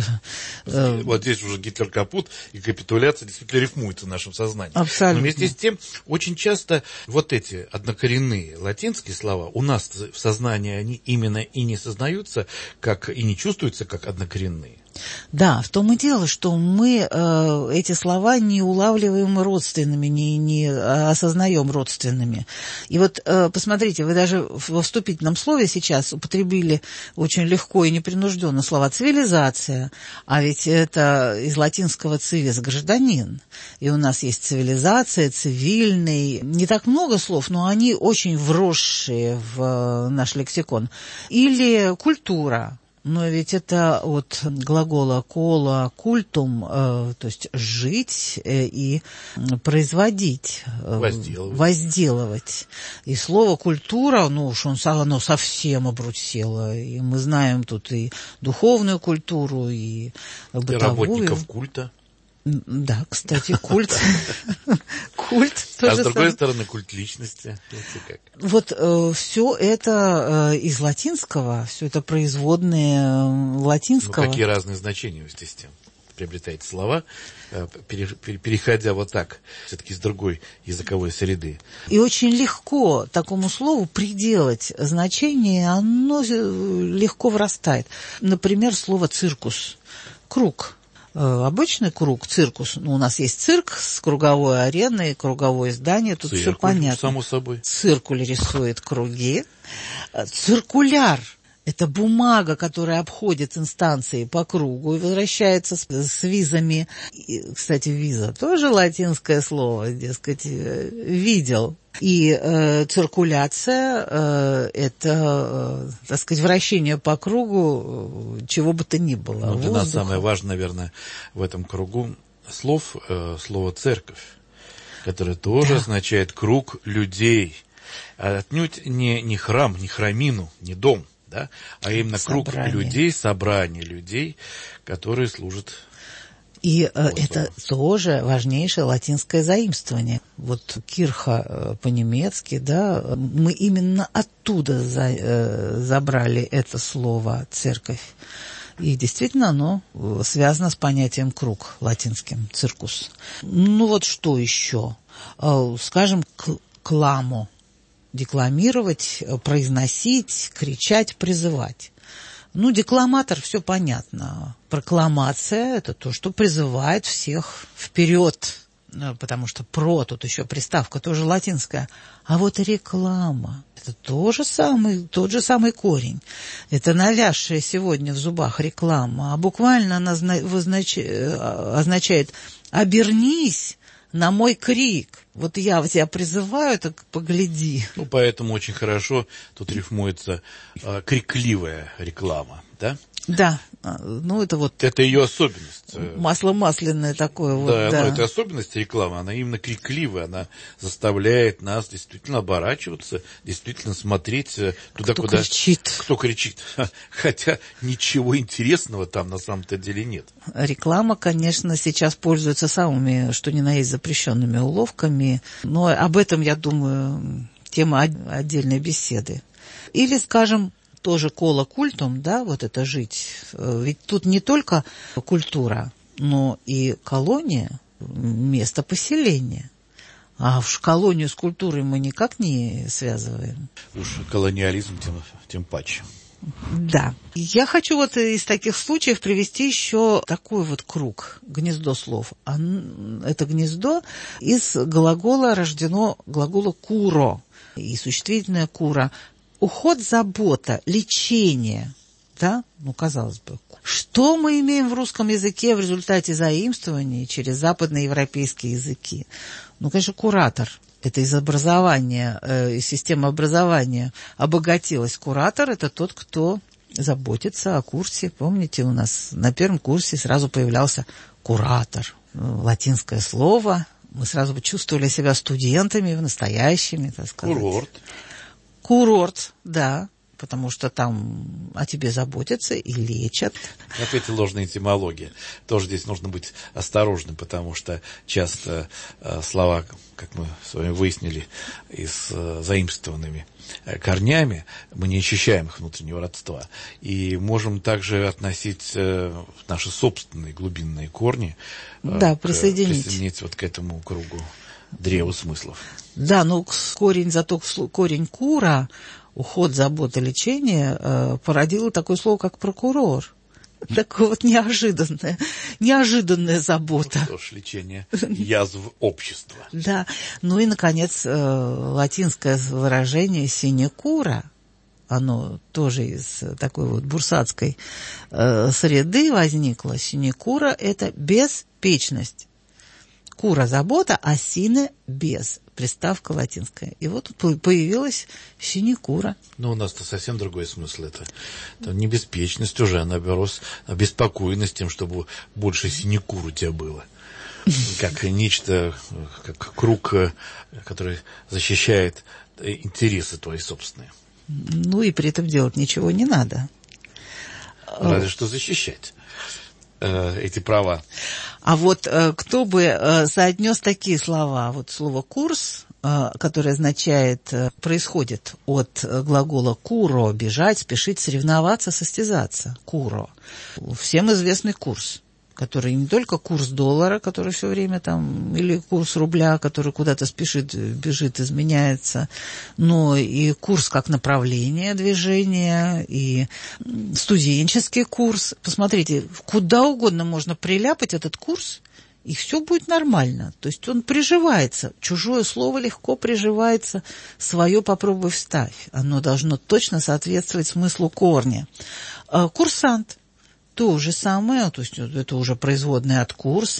здесь уже Гитлер капут, и капитуляция действительно рифмуется в нашем сознании. Абсолютно. Но вместе с тем, очень часто эти однокоренные латинские слова у нас в сознании, они именно и не сознаются, и не чувствуются как однокоренные. Да, в том и дело, что мы эти слова не улавливаем родственными, не осознаем родственными. И посмотрите, вы даже во вступительном слове сейчас употребили очень легко и непринужденно слова «цивилизация», а ведь это из латинского «civis» – «гражданин». И у нас есть цивилизация, цивильный. Не так много слов, но они очень вросшие в наш лексикон. Или культура. Но ведь это от глагола «кола культум», то есть «жить» и «производить», «возделывать». И слово «культура», ну уж оно совсем обрусело. И мы знаем тут и духовную культуру, и бытовую. И работников культа. Да, кстати, культ. Культ тоже. А с другой стороны, культ личности. Вот все это из латинского, все это производные латинского. Ну, какие разные значения вы здесь приобретаете слова, переходя вот так, все-таки с другой языковой среды. И очень легко такому слову приделать значение, оно легко вырастает. Например, слово «циркус», «круг». Обычный круг, циркус. Ну, у нас есть цирк с круговой ареной, круговое здание, тут все понятно. Само собой. Циркуль рисует круги. Циркуляр – это бумага, которая обходит инстанции по кругу и возвращается с визами. И, кстати, виза тоже латинское слово, дескать, видел. И циркуляция это, так сказать, вращение по кругу чего бы то ни было. Ну, для нас самое важное, наверное, в этом кругу слово «церковь», которое тоже означает круг людей. Отнюдь не храм, не храмину, не дом, да, а именно круг людей, собрание людей, которые служат. И это тоже важнейшее латинское заимствование. Вот кирха по-немецки, да, мы именно оттуда забрали это слово «церковь». И действительно оно связано с понятием «круг» латинским, «циркус». Ну вот что еще? Скажем, «кламо». Декламировать, произносить, кричать, призывать. Ну, декламатор, все понятно. Прокламация – это то, что призывает всех вперед, потому что «про» тут еще приставка тоже латинская. А вот реклама – это тот же самый корень. Это навязшая сегодня в зубах реклама, а буквально она означает «обернись на мой крик». Вот я тебя призываю, так погляди. Ну, поэтому очень хорошо тут рифмуется крикливая реклама, да? Да, ну это вот... Это ее особенность. Масло масляное такое. Да, вот, да. Ну, это особенность рекламы, она именно крикливая, она заставляет нас действительно оборачиваться, действительно смотреть туда, кто куда... кричит. Кто кричит. Хотя ничего интересного там на самом-то деле нет. Реклама, конечно, сейчас пользуется самыми, что ни на есть, запрещенными уловками, но об этом, я думаю, тема отдельной беседы. Или, скажем, тоже «кола культум», да, вот это «жить». Ведь тут не только культура, но и колония, место поселения. А уж колонию с культурой мы никак не связываем. Уж колониализм тем паче. Да. Я хочу вот из таких случаев привести еще такой вот круг, гнездо слов. Это гнездо из глагола рождено глагола «куро», и существительное «кура». Уход, забота, лечение, да, ну, казалось бы. Что мы имеем в русском языке в результате заимствования через западноевропейские языки? Ну, конечно, куратор. Это из образования, из системы образования обогатилась. Куратор – это тот, кто заботится о курсе. Помните, у нас на первом курсе сразу появлялся куратор. Латинское слово. Мы сразу почувствовали себя студентами, настоящими, так сказать. Курорт, да, потому что там о тебе заботятся и лечат. Опять ложная этимология. Тоже здесь нужно быть осторожным, потому что часто слова, как мы с вами выяснили, с заимствованными корнями, мы не ощущаем их внутреннего родства. И можем также относить наши собственные глубинные корни, присоединить вот к этому кругу древу смыслов. Да, но корень «кура», уход, забота, лечение, породило такое слово, как «прокурор». Такое вот неожиданная забота. Ну что ж, лечение язв общества. Да, ну и, наконец, латинское выражение «синекура», оно тоже из такой вот бурсатской среды возникло. Синекура – это беспечность. Кура – забота, а сине – без. приставка латинская. И вот появилась синекура. Но у нас-то совсем другой смысл. Это не беспечность уже, а наоборот, обеспокоенность тем, чтобы больше синекур у тебя было. Как нечто, как круг, который защищает интересы твои собственные. Ну и при этом делать ничего не надо. Разве что защищать эти права. А вот кто бы соотнес такие слова? Вот слово «курс», которое означает, происходит от глагола «куро» – бежать, спешить, соревноваться, состязаться. «Куро». Всем известный курс, который не только курс доллара, который все время там, или курс рубля, который куда-то спешит, бежит, изменяется, но и курс как направление движения, и студенческий курс. Посмотрите, куда угодно можно приляпать этот курс, и все будет нормально. То есть он приживается. Чужое слово легко приживается, свое попробуй вставь. Оно должно точно соответствовать смыслу корня. Курсант. То же самое, то есть это уже производное от курс.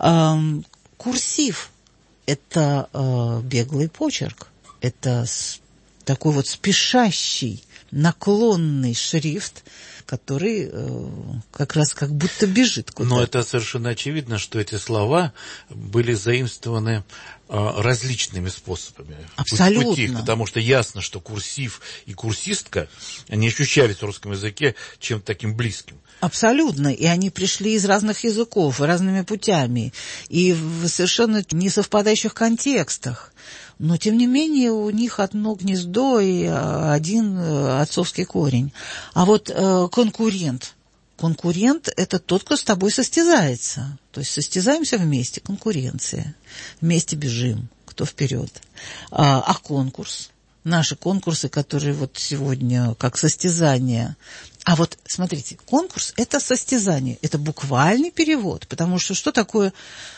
Курсив – это беглый почерк, это такой вот спешащий, наклонный шрифт, который как раз как будто бежит куда-то. Но это совершенно очевидно, что эти слова были заимствованы различными способами. Абсолютно. Пути, потому что ясно, что курсив и курсистка, они ощущались в русском языке чем-то таким близким. Абсолютно. И они пришли из разных языков, разными путями, и в совершенно несовпадающих контекстах. Но, тем не менее, у них одно гнездо и один отцовский корень. А вот конкурент. Конкурент – это тот, кто с тобой состязается. То есть состязаемся вместе, конкуренция. Вместе бежим, кто вперед. А конкурс? Наши конкурсы, которые вот сегодня как состязание. А вот, смотрите, конкурс – это состязание, это буквальный перевод, потому что такое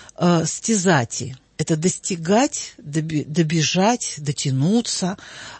стязати? Это достигать, добежать, дотянуться,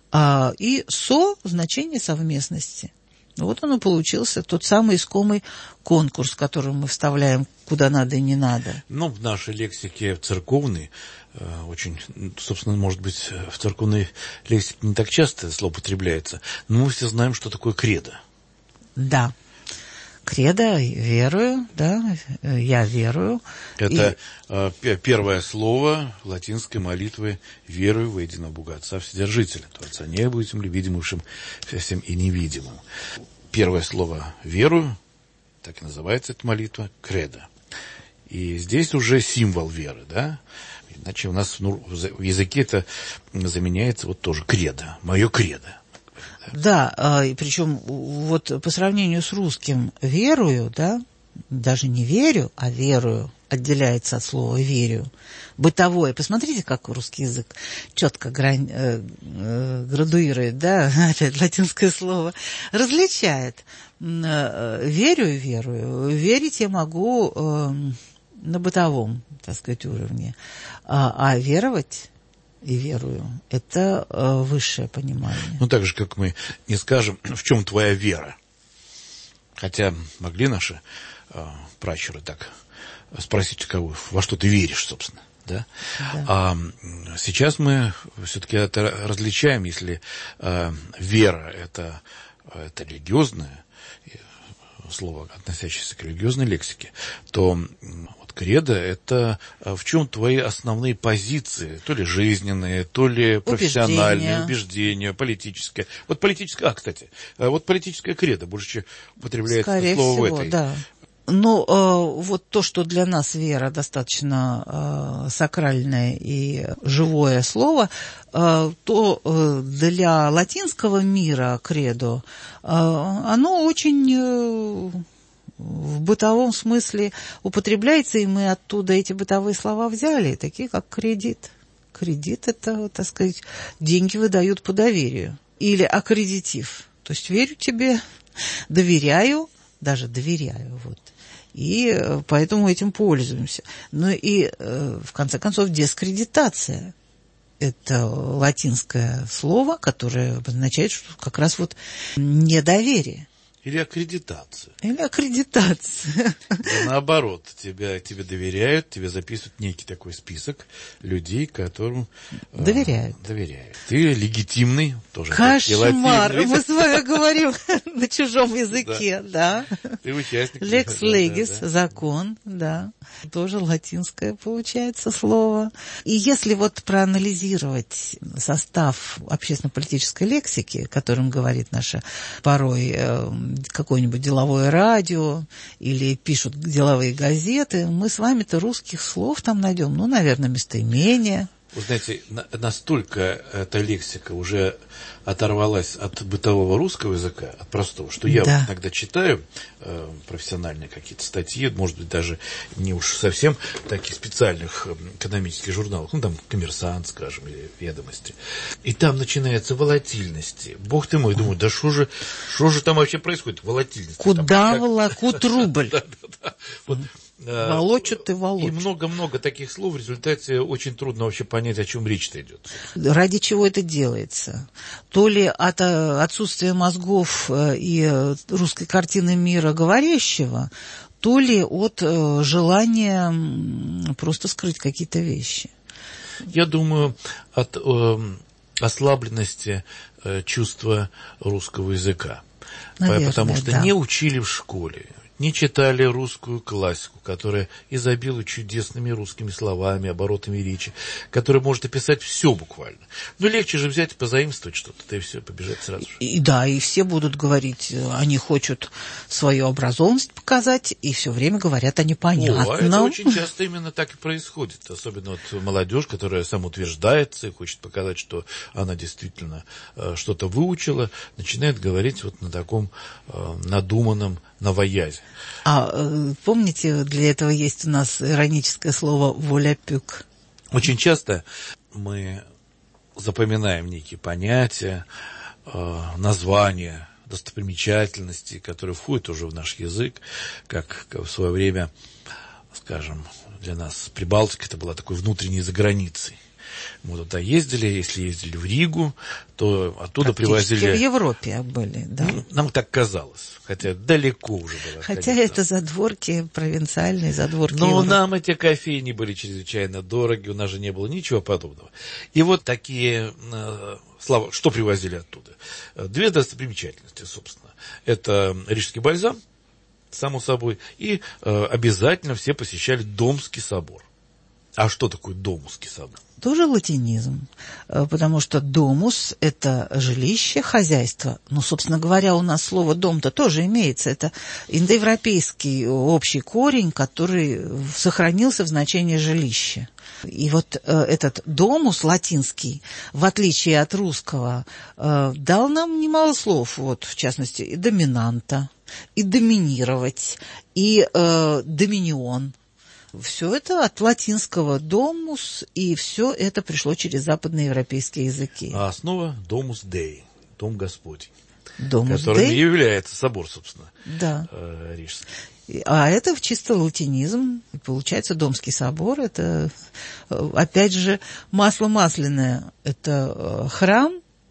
и значение совместности. Вот он и получился, тот самый искомый конкурс, который мы вставляем куда надо и не надо. Ну, в нашей лексике церковной, очень, собственно, может быть, в церковной лексике не так часто это слово употребляется, но мы все знаем, что такое кредо. Да. Кредо, верую, да, я верую. Это первое слово латинской молитвы «Верую во единого Бога Отца Вседержителя, Творца неба и земли, видимым всем и невидимым». Первое слово «верую», так и называется эта молитва, «кредо». И здесь уже символ веры, да? Иначе у нас в языке это заменяется вот тоже «кредо», «моё кредо». Да, и причем вот по сравнению с русским «верую», да, даже не «верю», а «верую» отделяется от слова «верю». Бытовое. Посмотрите, как русский язык четко градуирует, да, опять латинское слово, различает. Верю и верую. Верить я могу на бытовом, так сказать, уровне. А веровать и верую – это высшее понимание. Ну, так же, как мы не скажем, в чем твоя вера. Хотя могли наши пращуры так спросить, во что ты веришь, собственно. Да? Да. А сейчас мы все-таки это различаем, если вера – это религиозное слово, относящееся к религиозной лексике, то вот кредо – это в чем твои основные позиции, то ли жизненные, то ли профессиональные, убеждения, политическое. Вот политическое, кстати, вот политическое кредо больше употребляется скорее слово всего, в этой. Да. Ну, вот то, что для нас вера достаточно сакральное и живое слово, то для латинского мира кредо, оно очень в бытовом смысле употребляется, и мы оттуда эти бытовые слова взяли, такие как кредит. Кредит – это, так сказать, деньги выдают по доверию. Или аккредитив, то есть верю тебе, доверяю, даже доверяю, вот. И поэтому этим пользуемся. Ну и, в конце концов, дискредитация. Это латинское слово, которое обозначает, что как раз вот недоверие. Или аккредитация. Или аккредитация. И наоборот, тебе доверяют, тебе записывают некий такой список людей, которым доверяют. Ты легитимный, тоже. Кошмар! Мы с вами говорим на чужом языке, да. Ты участник. Lex legis, закон, да. Тоже латинское получается слово. И если вот проанализировать состав общественно-политической лексики, которым говорит наша порой какое-нибудь деловое радио или пишут деловые газеты, мы с вами-то русских слов там найдем, ну, наверное, местоимения. Вы знаете, настолько эта лексика уже оторвалась от бытового русского языка, от простого, что я вот иногда читаю профессиональные какие-то статьи, может быть, даже не уж совсем таких специальных экономических журналах, ну, там, «Коммерсант», скажем, или «Ведомости». И там начинается волатильности. Бог ты мой, думаю, да что же там вообще происходит? Волатильность. Куда волокут рубль? Вот. Волочут и волочут. И много-много таких слов, в результате очень трудно вообще понять, о чем речь-то идет. Ради чего это делается? То ли от отсутствия мозгов и русской картины мира говорящего, то ли от желания просто скрыть какие-то вещи. Я думаю, от ослабленности чувства русского языка. Наверное, потому что не учили в школе. Не читали русскую классику, которая изобилует чудесными русскими словами, оборотами речи, которая может описать все буквально. Но легче же взять и позаимствовать что-то, да и все, побежать сразу же. И все будут говорить, они хотят свою образованность показать, и все время говорят о непонятном. Это очень часто именно так и происходит. Особенно вот молодежь, которая самоутверждается и хочет показать, что она действительно что-то выучила, начинает говорить вот на таком надуманном новоязе. Помните, для этого есть у нас ироническое слово «воля-пюк». Очень часто мы запоминаем некие понятия, названия, достопримечательности, которые входят уже в наш язык, как в свое время, скажем, для нас Прибалтика это была такой внутренней заграницей. Мы туда ездили, если ездили в Ригу, то оттуда привозили... в Европе были, да? Нам так казалось, хотя далеко уже было. Хотя это задворки, провинциальные задворки Но Европы. нам эти кофейни были чрезвычайно дороги, у нас же не было ничего подобного. И вот такие слова, что привозили оттуда? Две достопримечательности, собственно. Это рижский бальзам, само собой, и обязательно все посещали Домский собор. А что такое Домский собор? Тоже латинизм, потому что домус – это жилище, хозяйство. Ну, собственно говоря, у нас слово «дом»-то тоже имеется. Это индоевропейский общий корень, который сохранился в значении жилища. И вот этот домус латинский, в отличие от русского, дал нам немало слов. Вот, в частности, и доминанта, и доминировать, и доминион. Все это от латинского «домус», и все это пришло через западноевропейские языки. А основа «домус Dei», «дом Господень», «Домус которым Dei» и является собор, собственно, да. Рижский. А это чисто латинизм. Получается, Домский собор – это, опять же, масло масляное. Это храм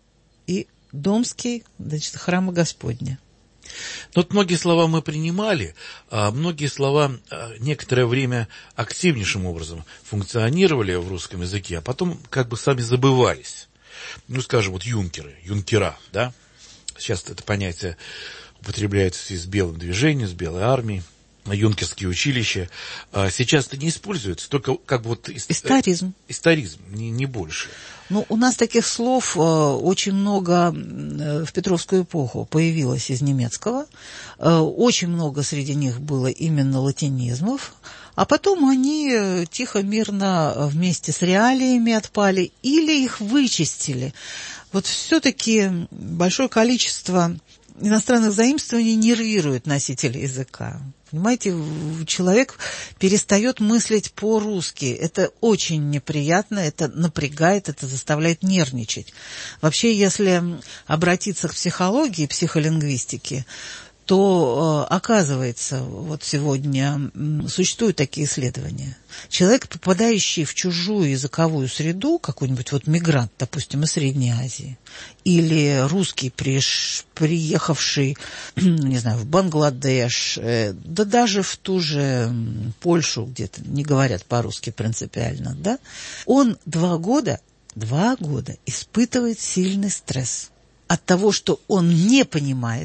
и Домский, значит, храма Господня. Вот многие слова мы принимали, а многие слова некоторое время активнейшим образом функционировали в русском языке, а потом как бы сами забывались. Ну, скажем, вот юнкера, да? Сейчас это понятие употребляется в связи с белым движением, с белой армией, юнкерские училища. Сейчас это не используется, только как бы вот... Историзм. Историзм, не больше. Ну, у нас таких слов очень много в Петровскую эпоху появилось из немецкого. Очень много среди них было именно латинизмов. А потом они тихо-мирно вместе с реалиями отпали или их вычистили. Вот все-таки большое количество иностранных заимствований нервирует носителя языка. Понимаете, человек перестает мыслить по-русски. Это очень неприятно, это напрягает, это заставляет нервничать. Вообще, если обратиться к психологии, психолингвистике, то, оказывается, вот сегодня существуют такие исследования. Человек, попадающий в чужую языковую среду, какой-нибудь вот мигрант, допустим, из Средней Азии, или русский, приехавший, не знаю, в Бангладеш, да даже в ту же Польшу, где-то не говорят по-русски принципиально, да, он 2 года испытывает сильный стресс от того, что он не понимает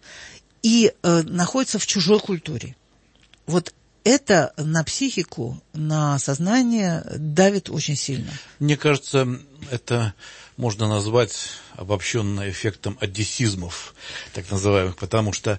и находится в чужой культуре. Вот это на психику, на сознание давит очень сильно. Мне кажется, это можно назвать обобщенно эффектом одессизмов, так называемых, потому что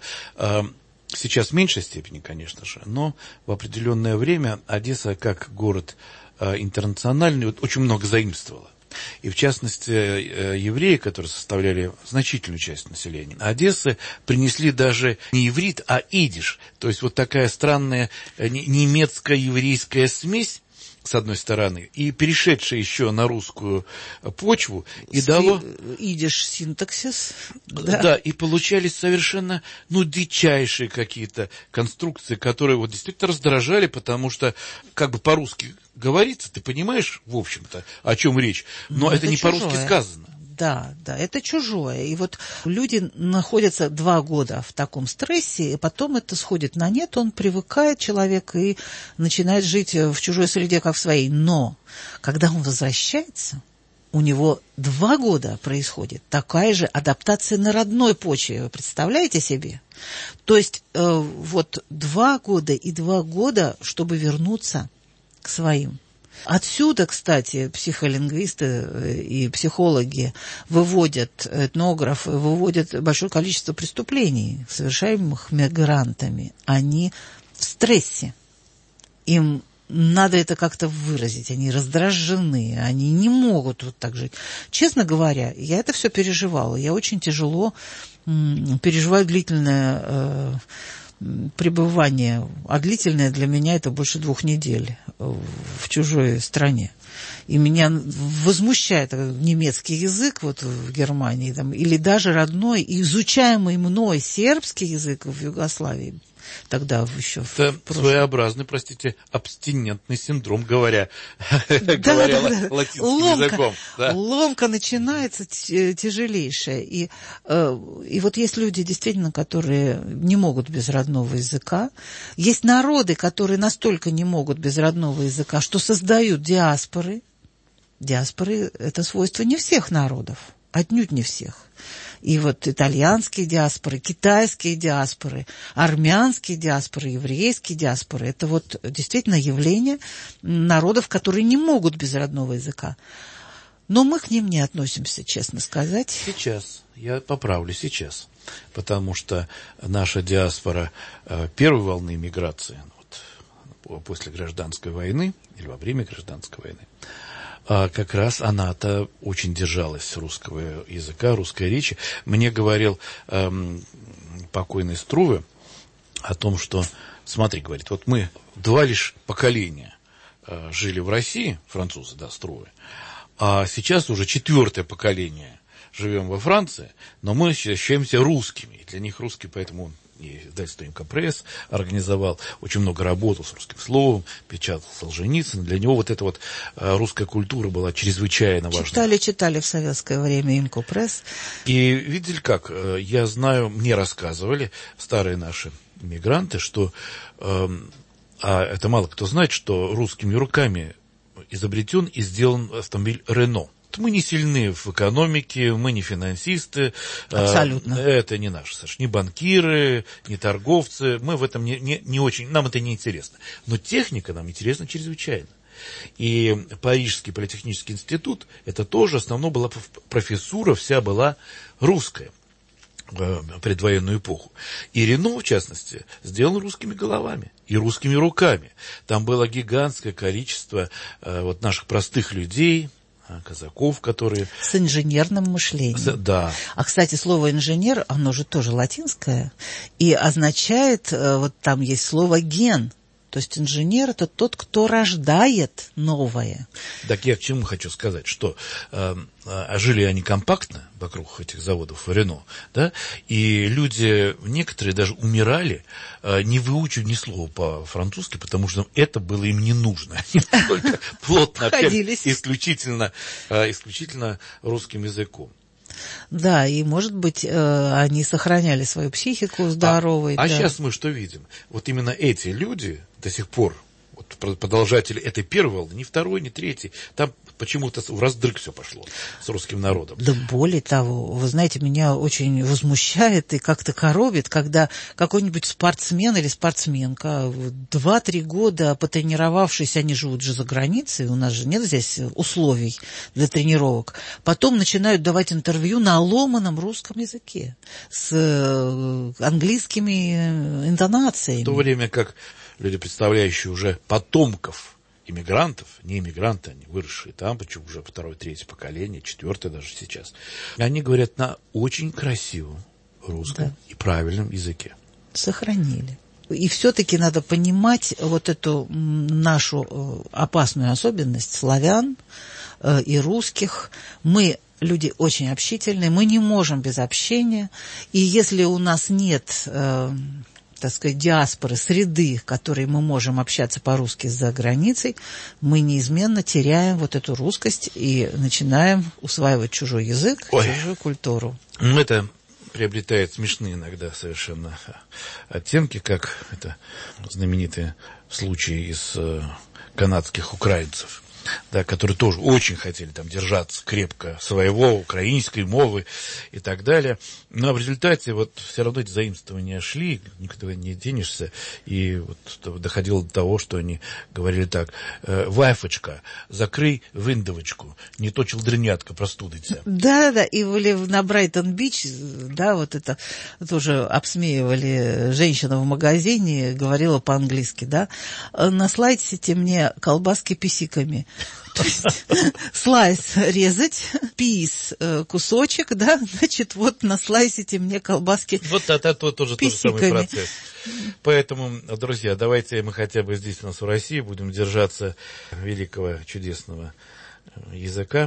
сейчас в меньшей степени, конечно же, но в определенное время Одесса, как город интернациональный, вот, очень много заимствовала. И, в частности, евреи, которые составляли значительную часть населения Одессы, принесли даже не иврит, а идиш. То есть вот такая странная немецко-еврейская смесь, с одной стороны, и перешедшая еще на русскую почву, и дало... Идиш синтаксис. Да, и получались совершенно, дичайшие какие-то конструкции, которые вот действительно раздражали, потому что как бы по-русски говорится, ты понимаешь, в общем-то, о чем речь, но это не чужое. По-русски сказано. Да, это чужое. И вот люди находятся 2 года в таком стрессе, и потом это сходит на нет, он привыкает, человек, и начинает жить в чужой среде, как в своей. Но когда он возвращается, у него 2 года происходит такая же адаптация на родной почве. Вы представляете себе? То есть вот 2 года и 2 года, чтобы вернуться к своим. Отсюда, кстати, психолингвисты и психологи выводят, этнографы выводят большое количество преступлений, совершаемых мигрантами. Они в стрессе. Им надо это как-то выразить. Они раздражены, они не могут вот так жить. Честно говоря, я это все переживала. Я очень тяжело переживаю длительное пребывание, а длительное для меня это больше 2 недель в чужой стране. И меня возмущает немецкий язык вот в Германии, там, или даже родной, изучаемый мной сербский язык в Югославии. Тогда еще это своеобразный, абстинентный синдром, говоря латинским языком. Да. Ломка начинается тяжелейшая. И вот есть люди, действительно, которые не могут без родного языка. Есть народы, которые настолько не могут без родного языка, что создают диаспоры. Диаспоры – это свойство не всех народов, отнюдь не всех. И вот итальянские диаспоры, китайские диаспоры, армянские диаспоры, еврейские диаспоры – это вот действительно явление народов, которые не могут без родного языка. Но мы к ним не относимся, честно сказать. Сейчас, я поправлю, сейчас. Потому что наша диаспора первой волны миграции, после гражданской войны или во время гражданской войны, как раз она-то очень держалась русского языка, русской речи. Мне говорил покойный Струве о том, что, смотри, говорит, вот мы 2 лишь поколения жили в России, французы, да, Струве, а сейчас уже 4-е поколение живем во Франции, но мы ощущаемся русскими. И для них русский, поэтому он и издательство «Имкапресс» организовал, очень много работал с русским словом, печатал Солженицын. Для него вот эта вот русская культура была чрезвычайно важна. Читали в советское время «Имкапресс». И видели как? Я знаю, мне рассказывали старые наши мигранты, что, а это мало кто знает, что русскими руками изобретен и сделан автомобиль «Рено». Мы не сильны в экономике, мы не финансисты. Абсолютно. Это не наши, Саш, ни банкиры, ни торговцы. Мы в этом не очень, нам это не интересно. Но техника нам интересна чрезвычайно. И Парижский политехнический институт, это тоже основно была профессура, вся была русская в предвоенную эпоху. И Рено, в частности, сделан русскими головами и русскими руками. Там было гигантское количество вот наших простых людей, казаков, которые... С инженерным мышлением. Да. А, кстати, слово «инженер», оно же тоже латинское, и означает, вот там есть слово «ген». То есть инженер – это тот, кто рождает новое. Так я к чему хочу сказать, что жили они компактно вокруг этих заводов Рено, да, и люди, некоторые даже умирали, не выучив ни слова по-французски, потому что это было им не нужно. Они только плотно общались исключительно русским языком. Да, и, может быть, они сохраняли свою психику здоровой. А сейчас мы что видим? Вот именно эти люди до сих пор, вот продолжатели этой первой волны, ни второй, ни третий, там почему-то в раздрыг все пошло с русским народом. Да более того, вы знаете, меня очень возмущает и как-то коробит, когда какой-нибудь спортсмен или спортсменка 2-3 года потренировавшись, они живут же за границей, у нас же нет здесь условий для тренировок, потом начинают давать интервью на ломаном русском языке с английскими интонациями. В то время как люди, представляющие уже потомков иммигрантов, не иммигранты, они выросшие там, почему уже второе, третье поколение, четвертое даже сейчас, они говорят на очень красивом русском и правильном языке. Сохранили. И все-таки надо понимать вот эту нашу опасную особенность славян и русских. Мы люди очень общительные, мы не можем без общения. И если у нас нет, так сказать, диаспоры, среды, в которой мы можем общаться по-русски за границей, мы неизменно теряем вот эту русскость и начинаем усваивать чужой язык, чужую культуру. Это приобретает смешные иногда совершенно оттенки, как это знаменитые случаи из канадских украинцев, да, которые тоже очень хотели там держаться крепко своего, украинской мовы и так далее. Но в результате вот все равно эти заимствования шли, никуда не денешься. И вот доходило до того, что они говорили так: «Вайфочка, закрый виндовочку, не то челдренятка простудится». Да, и были на Брайтон-Бич, да, вот это тоже обсмеивали женщина в магазине, говорила по-английски, да, наслайте мне колбаски писиками. То есть слайс резать, пис кусочек, да, значит, вот наслайсите мне колбаски вот это тоже тот же самый процесс. Поэтому, друзья, давайте мы хотя бы здесь у нас в России будем держаться великого, чудесного языка,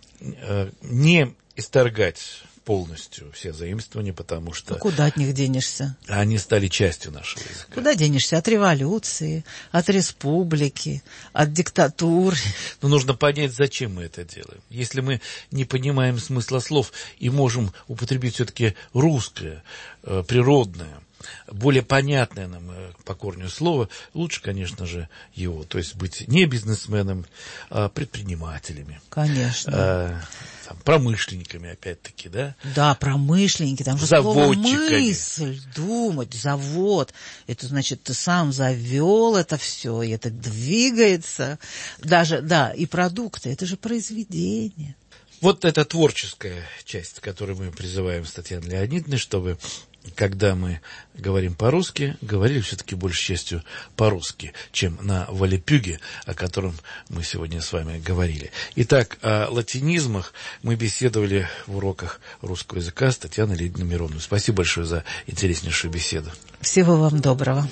не исторгать полностью все заимствования, потому что... Куда от них денешься? Они стали частью нашего языка. Куда денешься? От революции, от республики, от диктатуры. Но нужно понять, зачем мы это делаем. Если мы не понимаем смысла слов и можем употребить все-таки русское, природное, более понятное нам по корню слово, лучше, конечно же, его. То есть быть не бизнесменом, а предпринимателями. Конечно. Промышленниками, опять-таки, да? Да, промышленники, там же слово мысль, думать, завод. Это значит, ты сам завел это все, и это двигается. Даже, да, и продукты, это же произведение. Вот это творческая часть, которую мы призываем с Татьяной Леонидовной, чтобы, когда мы говорим по-русски, говорили все-таки большей частью по-русски, чем на валлипюге, о котором мы сегодня с вами говорили. Итак, о латинизмах мы беседовали в уроках русского языка с Татьяной Леонидовной Мироновой. Спасибо большое за интереснейшую беседу. Всего вам доброго.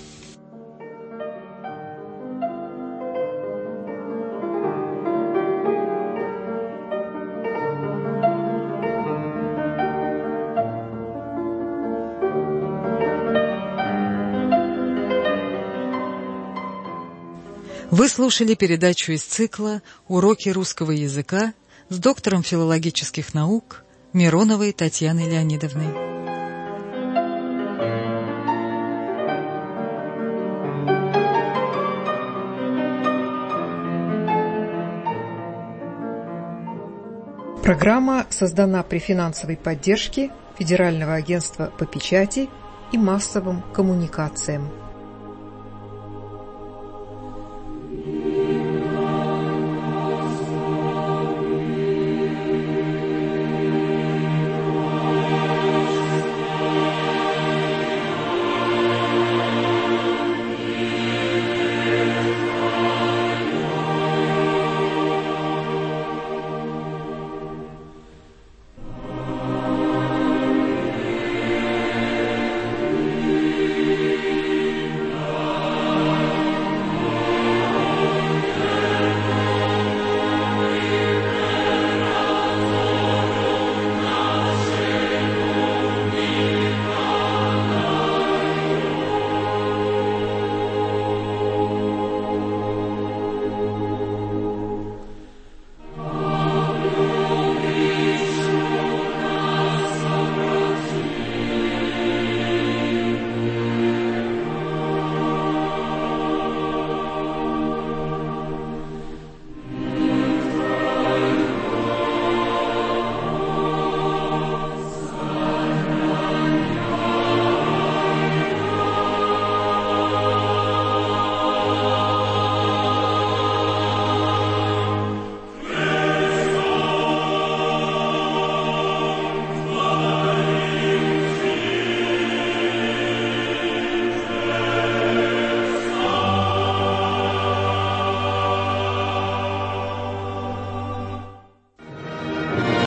Вы слушали передачу из цикла «Уроки русского языка» с доктором филологических наук Мироновой Татьяной Леонидовной. Программа создана при финансовой поддержке Федерального агентства по печати и массовым коммуникациям.